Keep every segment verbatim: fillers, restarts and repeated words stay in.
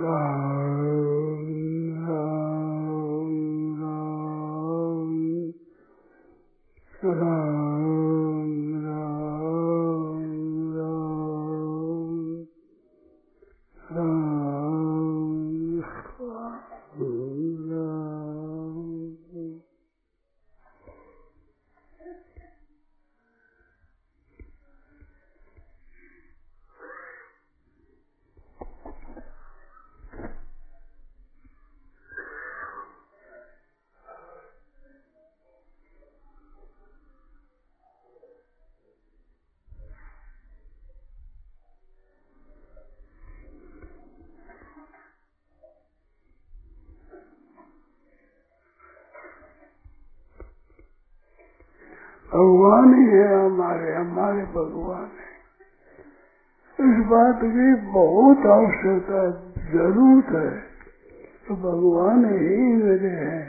भगवान ही है हमारे, हमारे भगवान है। इस बात की बहुत आवश्यकता जरूरत है तो भगवान ही मेरे हैं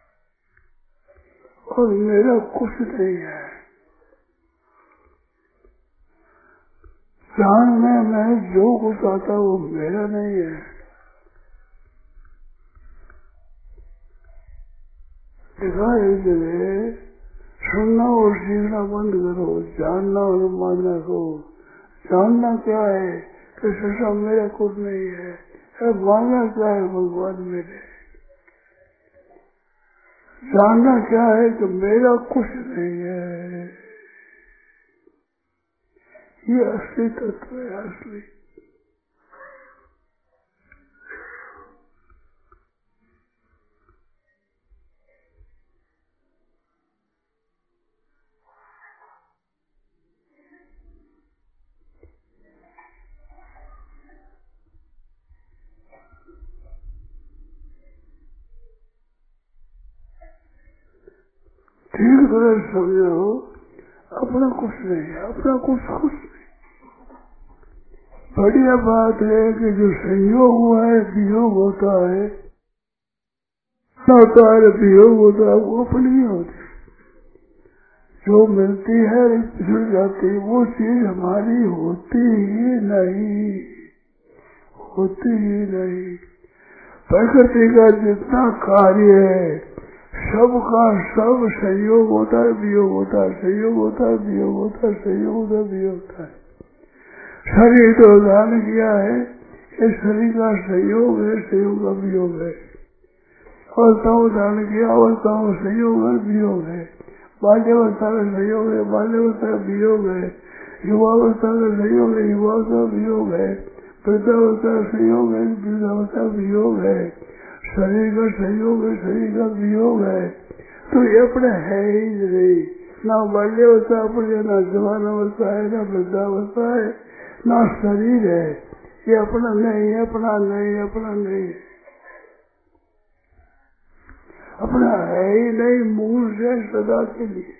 और मेरा कुछ नहीं है। जानने में जो कुछ आता वो मेरा नहीं है। देखा एक जगह सुनना और सीखना बंद करो, जानना और मानना को। जानना क्या है कि ससा मेरा कुछ नहीं है, है मानना क्या है भगवान मेरे। जानना क्या है कि मेरा कुछ नहीं है। ये असली तत्व है, असली। ठीक तरह समझो, अपना कुछ नहीं है, अपना कुछ कुछ नहीं। बढ़िया बात है कि जो संयोग हुआ है, वियोग होता है, होता है वियोग होता है, वो अपनी होती। जो मिलती है पिछड़ जाती, वो चीज हमारी होती ही नहीं, होती ही नहीं। प्रकृति का जितना कार्य है सबका सब संयोग होता है, वियोग होता है, संयोग होता है, वियोग होता है, संयोग होता है, वियोग होता है। शरीर तो उदाहरण किया है, इस शरीर का संयोग है, संयोग का वियोग है। अवस्था उदाहरण किया, अवस्था में संयोग है, वियोग है। बाल्यावस्था का संयोग है, बाल्यावस्था का वियोग है। युवावस्था का संयोग है, युवावस्था का वियोग है। वृद्धावस्था का संयोग है, वृद्धावस्था का वियोग है। शरीर का संयोग है, शरीर का वियोग है। तो ये अपने है ही नहीं। ना बाल्यावस्था अपनी है, ना जवान अवस्था है, ना वृद्धावस्था है, ना शरीर है। ये अपना नहीं, अपना नहीं, अपना नहीं, अपना है ही नहीं। मूल से सदा के लिए।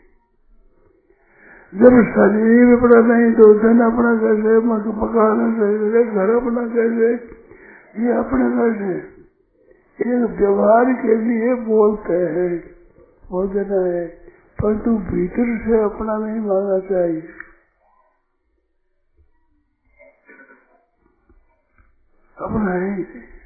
जब शरीर अपना नहीं तो धन अपना कैसे, मकान कैसे, घर अपना कैसे, ये अपने कैसे। एक व्यवहार के लिए बोलते हैं, बोलना है, परंतु भीतर से अपना नहीं मांगना चाहिए। अपना ही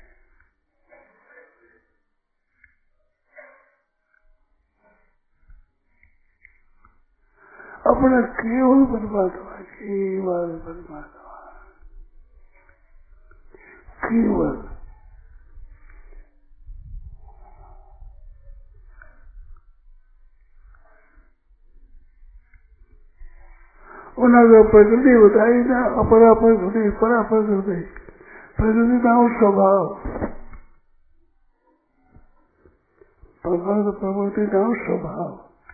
अपना केवल परमात्मा, केवल परमात्मा, केवल। उन्होंने प्रकृति बताई ना, अपरा प्रकृति, परा प्रकृति। प्रकृति का स्वभाव, प्रकृति का स्वभाव।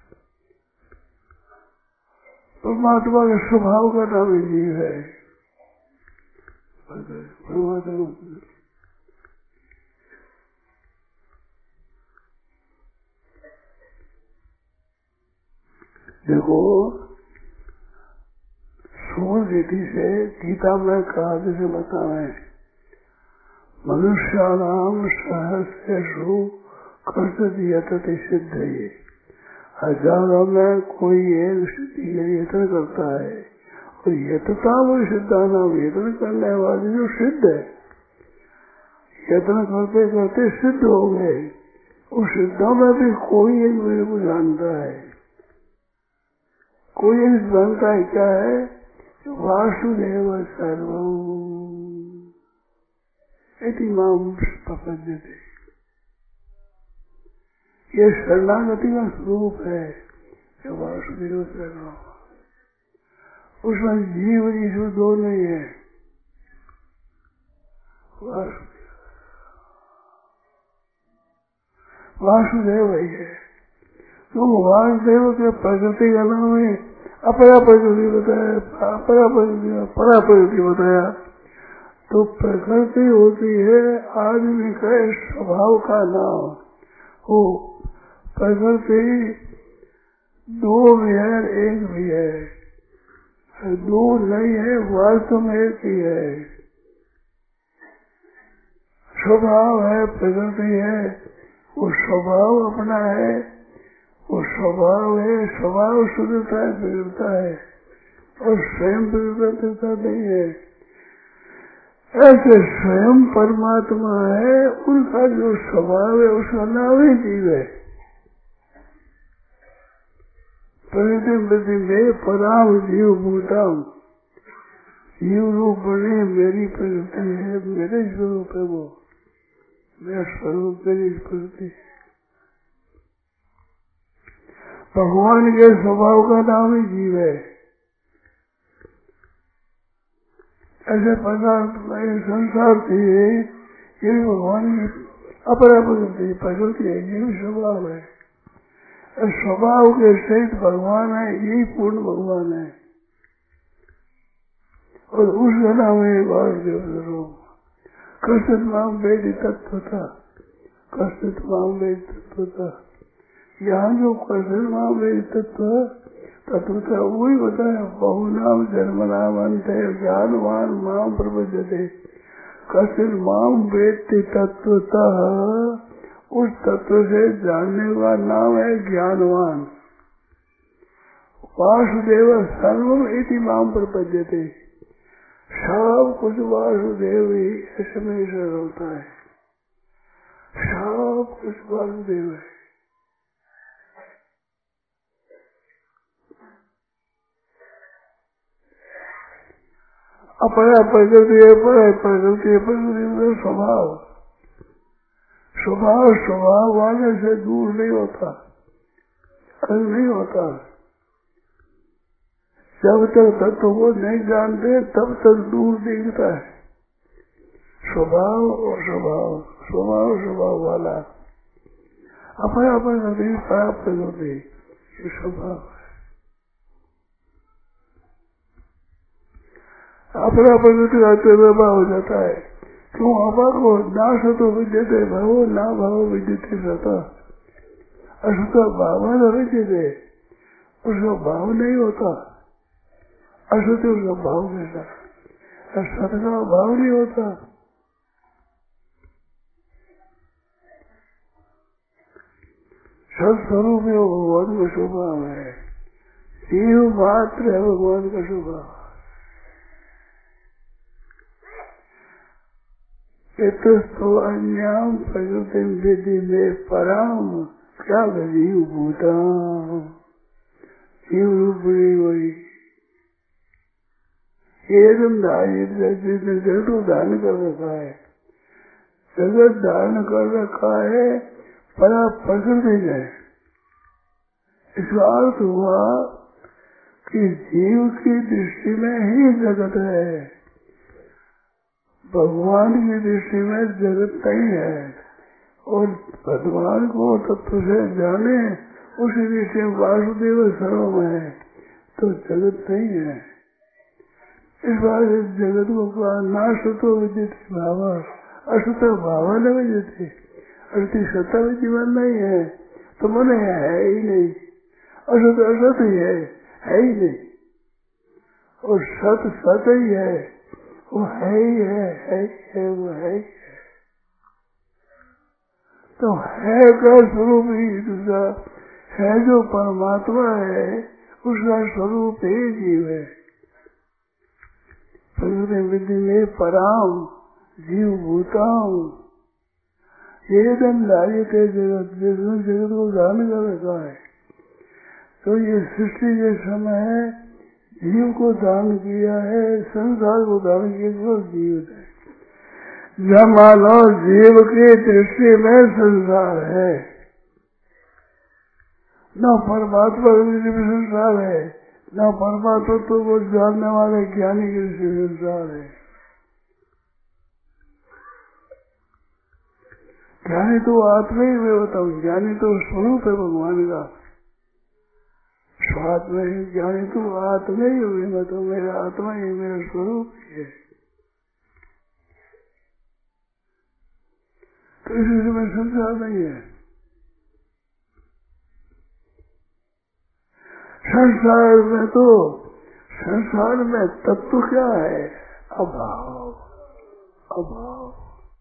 परमात्मा के स्वभाव का नाम ही जीव है। परमात्मा देखो, सूर्य रीति से गीता में कहा, जैसे बतावे, मनुष्याणाम सहस्रेषु कर्तव्यतति सिद्ध है। हजारों में कोई एक सिद्धि के लिए यत्न करता है और यतता वो सिद्धा नाम, यत्न करने वाली जो सिद्ध है, यत्न करते करते सिद्ध हो गए। उस सिद्धों में भी कोई एक मेरे को जानता है, कोई एक जानता है। क्या है? वासुदेव सर्वम इति माम प्रपद्यते। ये शरणागति का स्वरूप है जो वासुदेव सर्वम। उसमें जीव ईश्वर दो नहीं है, वासुदेव वासुदेव ही है। तो वासुदेव के प्रकृति का नाम है अपरा प्रकृति बताया, अपरा प्रकृति परा प्रकृति बताया। तो प्रकृति होती है आदमी का स्वभाव का नाम हो। प्रकृति दो भी है, एक भी है, दो नहीं है, वास्तव में एक ही है। स्वभाव है, प्रकृति है, वो स्वभाव अपना है, वो स्वभाव है। स्वभाव शुद्धता है, बिगड़ता है, और स्वयं बिगड़ता नहीं है। ऐसे स्वयं परमात्मा है, उनका जो स्वभाव है उसका नाम ही जीव है। प्रकृति वृद्धि में पराम जीव भूताम, जीव रूप बने मेरी प्रकृति है, मेरे स्वरूप है, वो मेरा स्वरूप मेरी प्रकृति है। भगवान के स्वभाव का नाम ही जीव है। ऐसे पदार्थ संसार थी, ये भी भगवान की अपरा प्रकृति प्रकृति है, ये भी स्वभाव है। स्वभाव के सहित भगवान है, यही पूर्ण भगवान है, और उसका नाम है वासुदेव स्वरूप। कश्चित माम वेद तत्व था, कश्चित माम वेद तत्व था। यहाँ जो कश्चित माम वेद तत्व तत्व था वही बताया। बहु नाम जन्म नाम अंत है ज्ञानवान माम प्रपद्यते। कश्चित माम वेद तत्व था, उस तत्व से जानने का नाम है ज्ञानवान। वासुदेव सर्वम इति माम प्रपद्यते। सब कुछ वासुदेव ही ऐसे में ईश्वर होता है, सब कुछ वासुदेव है। अपरा प्रकृति है, परा प्रकृति है, प्रकृति स्वभाव स्वभाव स्वभाव वाले से दूर नहीं होता, अलग नहीं होता। जब तक तत्व को नहीं जानते तब तक दूर दिखता है। स्वभाव और स्वभाव स्वभाव स्वभाव वाला अपना प्रकृति परा प्रकृति ये स्वभाव है। अपना प्रकृति आते व्यवहार हो जाता है। क्यों? अपा को ना सतो विद्यते भावो ना भावो विद्यते सता। असतो भाव न विद्यते, उसका भाव नहीं होता। असत उसका भाव कैसा, सत का भाव नहीं होता। सब स्वरूप में भगवान का स्वभाव है, जीव मात्र है भगवान का स्वभाव। तो अन्याम प्रकृति विधि में पराम क्या जीव भूता, जीव रूप वही एकदम जिसने जगत को धारण कर रखा है, जगत धारण कर रखा है परा प्रकृति है। इसका अर्थ हुआ कि जीव की दृष्टि में ही जगत है, भगवान की दृष्टि में जगत नहीं है। और भगवान को तत्व से जाने उसी दृष्टि में वासुदेव सर्वम है, तो जगत नहीं है। इस बार इस जगत को कहा ना सतो विद्यते भाव, असत भाव न विद्यते। अति सता में जीवन नहीं है तो मन है ही नहीं, असत असत ही है, है ही नहीं, और सत सत ही है, वो है ही है, है ही है, वो है ही है। तो है का स्वरूप ही दूसरा है, जो परमात्मा है उसका स्वरूप ही जीव है। प्रकृति विधि में पराम जीव भूताम एकदम लायते जगत, जिसने जगत को दान कर रखा है। तो ये सृष्टि के समय जीव को दान किया है, संसार को दान किया तो जीव है। जब मानो जीव की दृष्टि में संसार है, न परमात्मा की दृष्टि में संसार है, न परमात्मा तो वो जानने वाले ज्ञानी की दृष्टि में संसार है। ज्ञानी तो आत्मा ही मैं बताऊँ, ज्ञानी तो स्वरूप है भगवान का, स्वात्मा ही। ज्ञानी तो आत्मा ही हुई, मैं तो मेरा आत्मा ही मेरा स्वरूप ही है। तो इसी में संसार नहीं है। संसार में तो संसार में तत्व क्या है? अभाव, अभाव।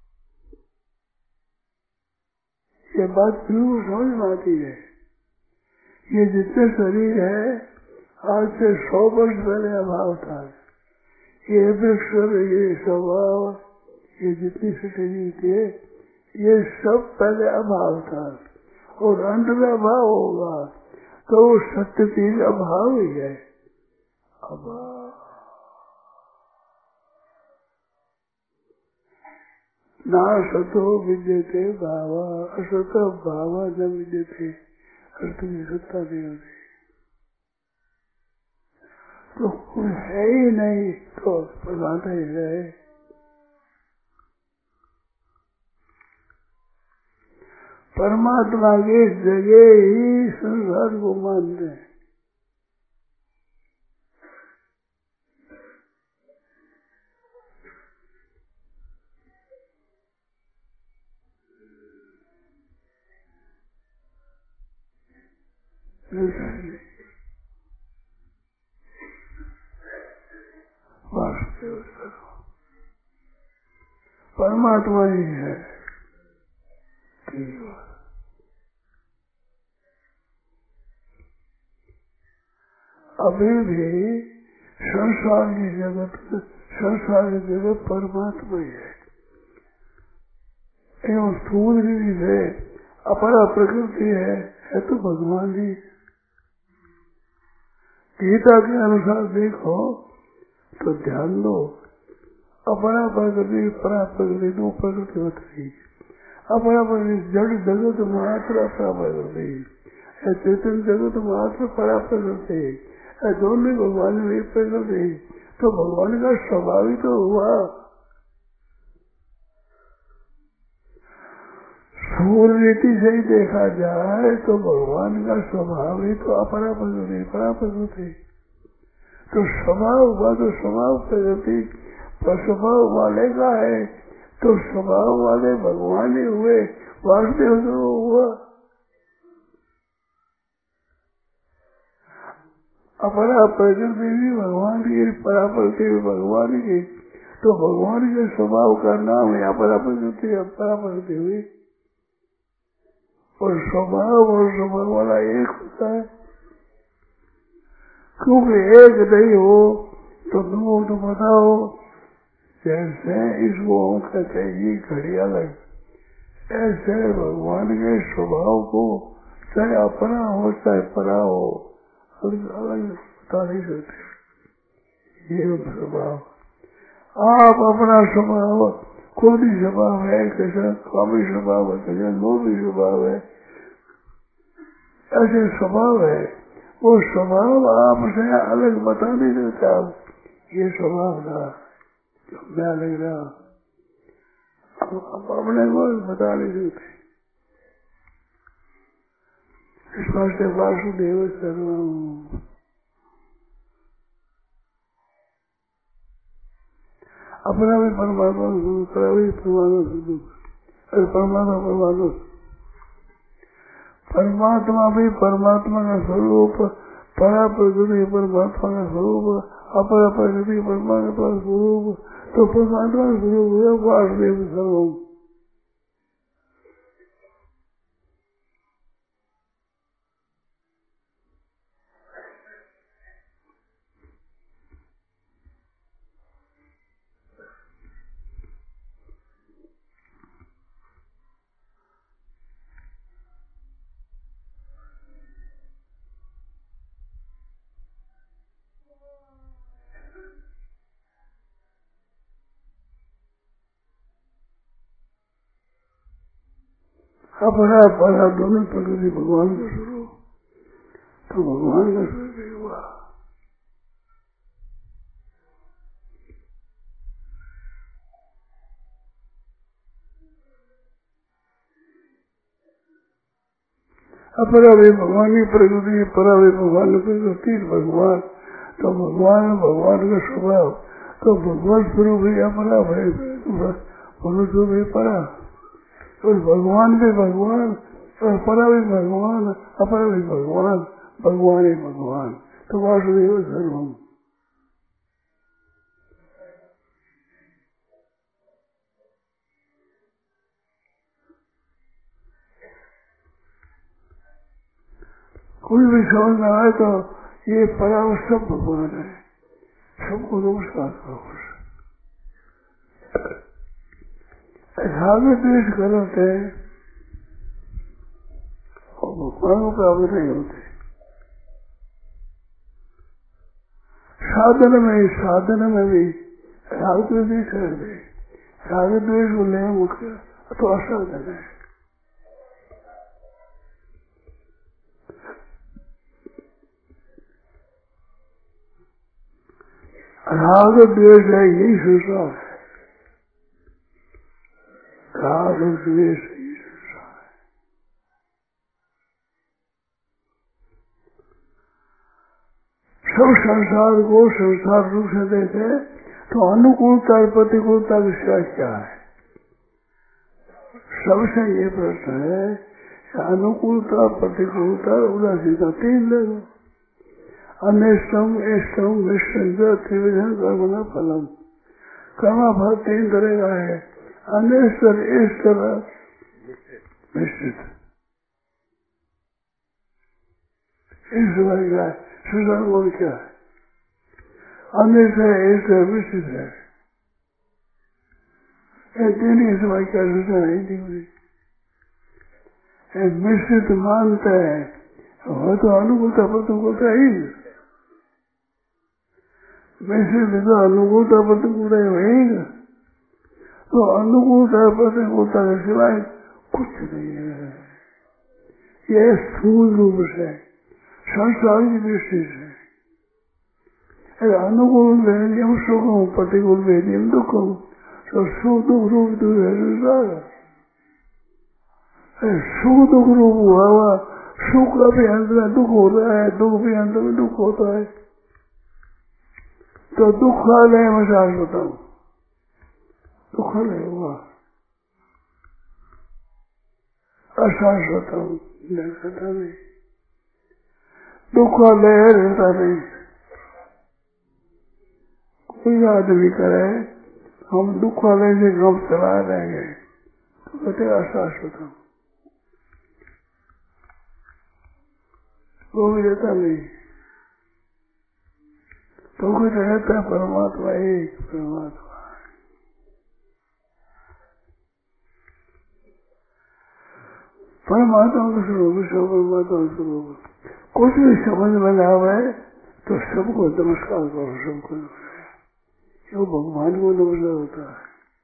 ये बात क्यों समझ में आती है? ये जितने शरीर है, आज से सौ वर्ष पहले अभाव था। ये वृक्ष, ये स्वभाव, ये जितनी शरीर थे, ये सब पहले अभाव था और अंत में अभाव होगा। तो सत्य चीज अभाव ही है, अभाव। ना सतो विद्यते भावा, असत भावा न विद्यते, अर्थ की सत्ता नहीं होती। तो कुछ है ही नहीं तो बताते ही रहे। परमात्मा की जगह ही संसार को मानते हैं। वास्तव परमात्मा ही है। अभी भी संसार की जगत, संसार की जगत परमात्मा ही है। एवं स्थूल भी है, अपरा प्रकृति है, है तो भगवान ही। गीता के अनुसार देखो तो ध्यान दो, अपरा प्रकृति परा प्रकृति दो प्रकृति बताई। अपरा प्रकृति जड़ जगत मात्र अपरा प्रकृति, चेतन जगत मात्र परा प्रकृति, दोनों भगवान में प्रकृति। तो भगवान का स्वभाव ही तो हुआ। स्थूल रीति से ही देखा जाए तो भगवान का स्वभाव ही तो अपरा प्रकृति परा प्रकृति। तो स्वभाव हुआ तो स्वभाव प्रकृति स्वभाव वाले का है, तो स्वभाव वाले भगवान ही हुए, वासुदेव तो हुआ। अपरा प्रकृति भी भगवान की, परा प्रकृति भी भगवान की। तो भगवान के स्वभाव का नाम है अपरा प्रकृति, परा प्रकृति हुई। और स्वभाव और स्वभाव वाला एक होता है, क्योंकि एक नहीं हो तो दो तो बताओ। जैसे इसको हम कहते हैं ये घड़ी अलग, ऐसे भगवान के स्वभाव को चाहे अपना हो चाहे परा हो अलग अलग बता नहीं सकते। ये स्वभाव, आप अपना स्वभाव खुद ही स्वभाव है, कैसा स्वामी स्वभाव है, कैसा लोभी स्वभाव है, ऐसे स्वभाव है। वो स्वभाव आपसे अलग बता नहीं सकता। ये स्वभाव था जो मैं लग रहा, आप अपने को बता नहीं सकते। इस बात से वासुदेव सर्वम, अपना भी परमात्मा दूसरा भी परमात्मा, अरे परमात्मा परमात्मा परमात्मा भी परमात्मा का स्वरूप, परा प्रकृति परमात्मा का स्वरूप, अपरा प्रकृति परमात्मा का स्वरूप। तो परमात्मा का स्वरूप है वासुदेव सर्वम। अपना परा दोनों प्रकृति भगवान का स्वरूप, तो भगवान का स्वरूप हुआ। अपरा भी भगवान की प्रकृति, परा भी भगवान की प्रकृति, भगवान तो भगवान भगवान का स्वभाव, तो भगवान स्वरूप ही अपरा भाई, पुरुष भी परा, तो भगवान भी भगवान और परा भी भगवान, अपरा भी भगवान, भगवान ही भगवान, तो वासुदेव सर्वम। कोई भी समझ में आए तो ये परा सब भगवान है, सबको नमस्कार करो। राग द्वेष करते और भगवान को प्राप्त नहीं होते। साधन में साधन में भी राग द्वेष कर दे, राग द्वेष को ले मुख्य तो असाधन है। राग द्वेष है, यही संसार है। राग द्वेष यही संसार है। सब संसार को संसार रूप से देखे तो अनुकूलता और प्रतिकूलता विषय क्या है? सबसे ये प्रश्न है, अनुकूलता प्रतिकूलता उदासीनता तीन ले लो। अनिष्टम इष्टम मिश्र त्रिविधन कर्मणा फलम, कर्म फल तीन तरह का है, अनिष्ट इष्ट मिश्रित। इस समय क्या है? सुशान गुण क्या है? अनिष्ट है, इष्ट है, मिश्रित है। तीन ही समय क्या सुशान नहीं दी। मिश्रित मानते हैं, वो तो अनुकूलता प्रतिकूलता ही मिश्रित तो अनुकूलता प्रतिकूलता रहेगा, तो अनुकूलता प्रतिकूलता के सिवाय कुछ नहीं है। यह स्थूल रूप से संसार की दृष्टि से अनुकूल वेदियम सुखम प्रतिकूल वेदियम दुखम, तो सुख दुख रूप तो है संसार। सुख दुख रूप हुआ हुआ, सुख का भी अंत में दुख होता है, दुख भी अंत में दुख होता है। तो दुखालय में शाश्वत हूँ, दुखालय हुआ अशाश्वत हूँ, रहता नहीं, दुखालय रहता नहीं। कोई आदमी करे हम दुखालय से गम चला रहेंगे तो कहते अशाश्वत हूँ, वो भी रहता नहीं। तो कुछ रहता है परमात्मा, एक परमात्मा। परमात्मा का स्वरूप, सब परमात्मा का स्वरूप। कुछ भी समझ में ना आए तो सबको नमस्कार करो, सबको नमस्कार। जो भगवान को नमस्कार होता है।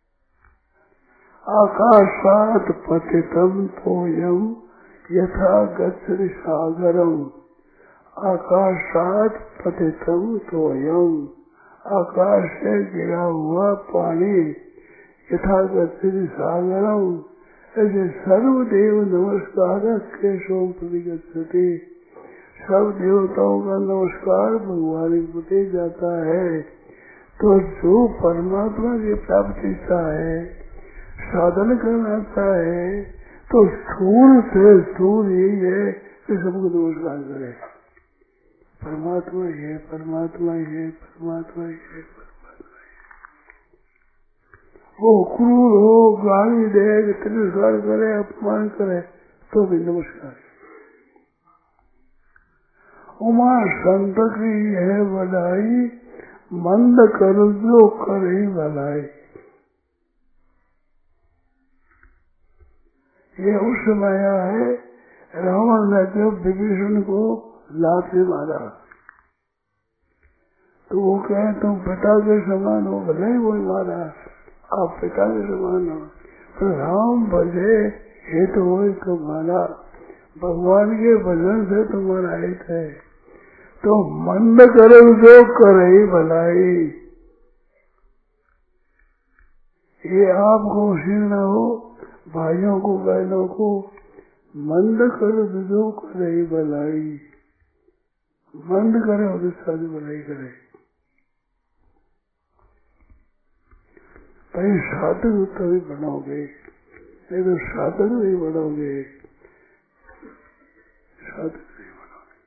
आकाशात पतितम तोयम यथा गच्छति सागरम, आकाशात पतितम तोयम, आकाश से गिरा हुआ पानी यथा गच्छति सागरम, ऐसे सर्वदेव नमस्कार केशव प्रतिगच्छति, सब देवताओं का नमस्कार भगवान के प्रति जाता है। तो जो परमात्मा की प्राप्ति है, साधन करना है, तो स्थूल से स्थूल यही है कि सबको नमस्कार करे। परमात्मा ही है, परमात्मा ही है, परमात्मा ही है, परमात्मा ही है। वो क्रूर हो, गाली दे, तिरस्कार करे, अपमान करे, तो भी नमस्कार। उमा संत की है बधाई, मंद कर जो करे भलाई। ये उस समय है रावण ने जब विभीषण को लात से मारा, तो वो कहे तुम पिता के समान हो, भले ही वो मारा, आप पिता के समान हो, पर राम बजे हित हो तुम्हारा, भगवान के भजन से तुम्हारा हित है। तो मंद करो जो करे भलाई, ये आपको सीखना हो भाइयों को बहनों को। मंद करो जो करे भलाई, मंद करे और सारी भलाई करे। भाई साधक तभी बनोगे, नहीं तो साधक नहीं बनोगे, साधक नहीं बनोगे।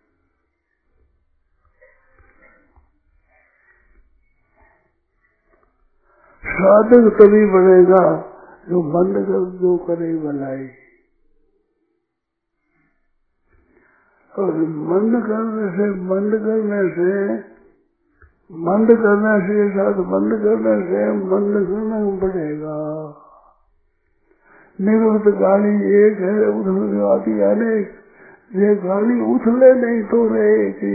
साधक तभी बनेगा जो मंद कर जो करे भलाई। और मंद करने से मंद करने से मंद करने से साथ मंद करने से मंद करना पड़ेगा। निरुद्ध गाली एक है, उधर आती अनेक, ये गाली उछले नहीं तो रहे कि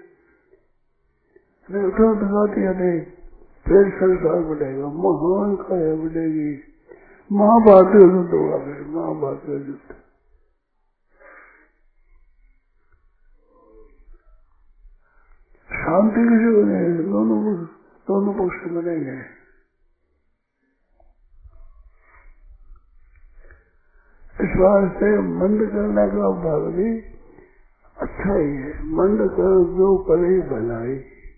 उधर गाती अनेक, फिर संसार बढ़ेगा, महान काया बढ़ेगी, महाभारत युद्ध होगा, फिर महाभारत युद्ध। शांति किसी बनेगी, दोनों दोनों पक्ष बनेंगे। इस वास्ते मंद करने का भाग भी अच्छा ही है। मंद कर जो करे भलाई,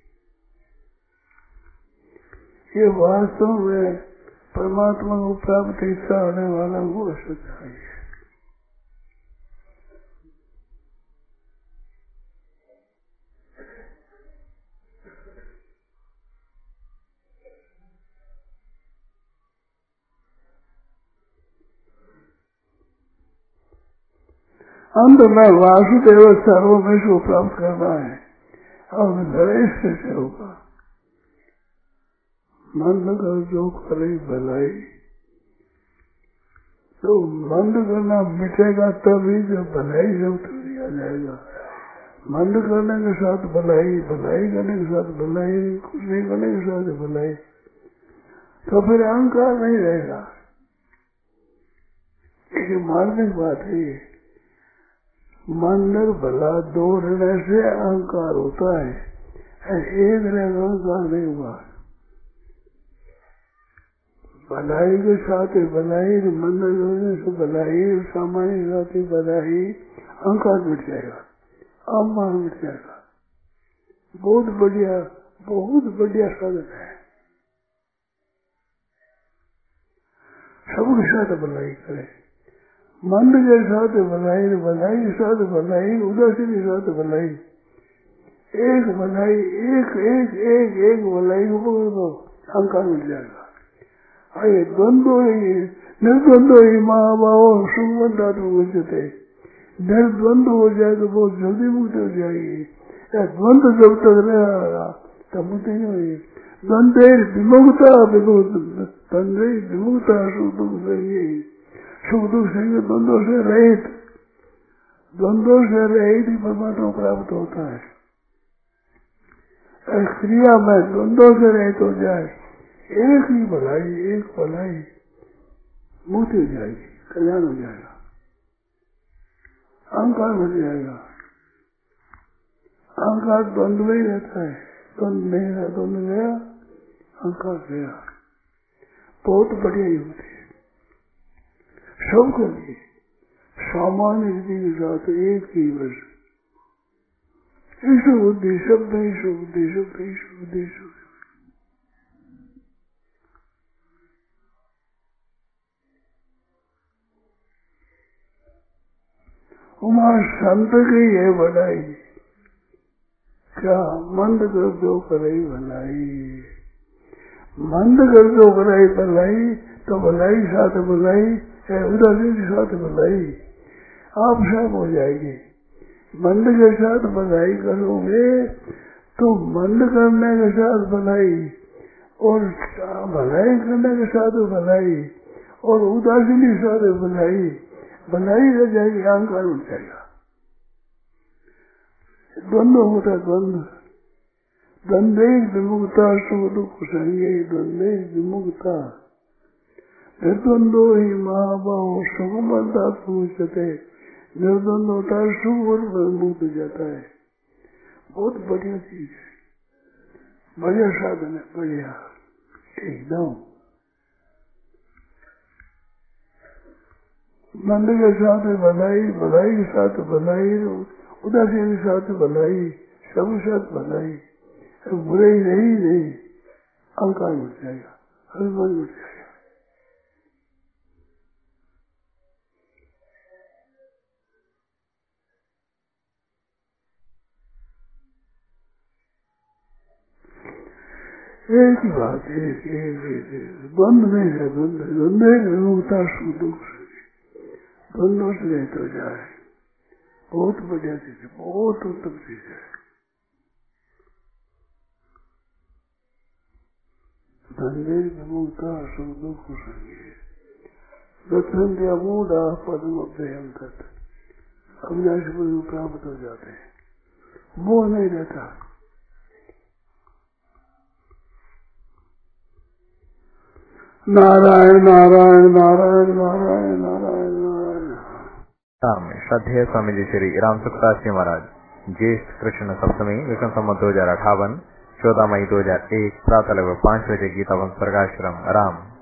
ये वास्तव में परमात्मा को प्राप्त इच्छा होने वाला वो सच्चाई है। अंत में वासुदेव सर्वमेश को प्राप्त करना है और नरेश कैसे होगा। मंद कर जो करे भलाई, तो मंद करना मिटेगा तभी जब भलाई से उतर दिया जाएगा। मंद करने के साथ भलाई, भलाई करने के साथ भलाई, कुछ नहीं करने के साथ भलाई, तो फिर अहंकार नहीं रहेगा। एक मार्मिक बात है ये, मंदिर भला दो रहने से अहंकार होता है, एक रहेगा अहंकार नहीं हुआ। भलाई के साथ भलाई, मंदिर रहने से भलाई, सामान्य साथ भलाई, अहंकार मिट जाएगा, अहंकार मिट जाएगा। बहुत बढ़िया, बहुत बढ़िया साधन है। सबके साथ भलाई करे, मंद के साथ भलाई, भलाई के साथ भलाई, उदासी के साथ भलाई, एक भलाई, एक एक एक एक भलाई को पकड़ दो, अहंकार मिल जाएगा। आइए द्वंद्व ही निर्द्वंद्व ही महाभाव सुखबंधात्मक उच्चते, निर्द्वंद्व हो जाए तो बहुत जल्दी मुक्ति हो जाएगी। द्वंद्व जब तक रहेगा तब मुक्ति नहीं होगी। द्वंद्व विमुक्ता द्वंद्व विमुक्ता सुख दुख से, सुख दुख से द्वंद्व से रहित, द्वंद्व से रहित ही परमात्मा प्राप्त होता है। क्रिया में द्वंद्व से रहित हो जाए, एक ही भलाई, एक भलाई, मुक्ति हो जाएगी, कल्याण हो जाएगा, अहंकार बन जाएगा। अहंकार द्वंद्व में ही रहता है, द्वंद्व नहीं रहा, द्वंद्व गया, अहंकार गया। बहुत बढ़िया युक्ति है सबको लिए, सामान्य रीति के साथ एक ही वर्ष, ईश्वर बुद्धि, शब्द ईश्वर बुद्धि, शब्द ईश्वर बुद्धि, ईश्वर उमा संत की है भलाई, क्या मंद कर दो करे भलाई, मंद कर दो करे भलाई, तो भलाई साथ भलाई, उदासी के साथ भलाई आप सब हो जाएगी। मंद के साथ भलाई करोगे तो मंद करने के साथ भलाई, और भलाई करने के साथ भलाई, और उदासी के साथ भलाई, भलाई रह जाएगी, अहंकार उठ जाएगा। द्वंद्व होता द्वंद्व, द्वंद्व विमुक्ता सुख दुख संगे, द्वंद्व विमुक्ता, निर्द्वंदो ही महाबाहो सुखमता पूछते, निर्द्वंद होता है सुख और मुक्त हो जाता है। बहुत बढ़िया चीज है, बढ़िया साधन है, बढ़िया एकदम। मंद के साथ भलाई, भलाई के साथ भलाई, उदासी के साथ भलाई, सब साथ भलाई, बुरे ही नहीं नहीं अहंकार उठ जाएगा, अभिमान उठ जाएगा। एक ही बात, एक एक द्वंद नहीं है, द्वंद द्वंद विमुक्ता सुख दुख द्वंदों से रहित हो जाए, बहुत बढ़िया चीज है, बहुत उत्तम चीज है। धंधे विमुक्ता सुख दुख संगे मूढ़ा पद्म अभ्यम तत्, अविनाशी पद प्राप्त हो जाते हैं, मोह नहीं रहता। नारायण नारायण नारायण नारायण नारायण नारायण। श्रद्धेय स्वामी जी श्री राम सुखदास जी महाराज ज्येष्ठ कृष्ण सप्तमी विक्रम संवत दो हजार अठावन चौदह मई दो हजार एक प्रातः लगभग पाँच बजे गीता वंश प्रकाश्रम राम